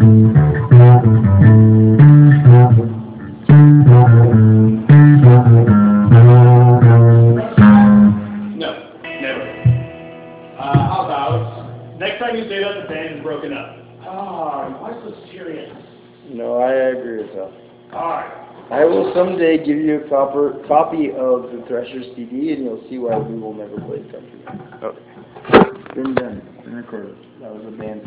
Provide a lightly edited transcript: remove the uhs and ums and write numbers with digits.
No, never. How about next time you say that, the band is broken up? Ah, why so serious? No, I agree with that. Alright. I will someday give you a copy of the Thresher CD, and you'll see why we will never play country. Oh. Been done. Been recorded. That was a band.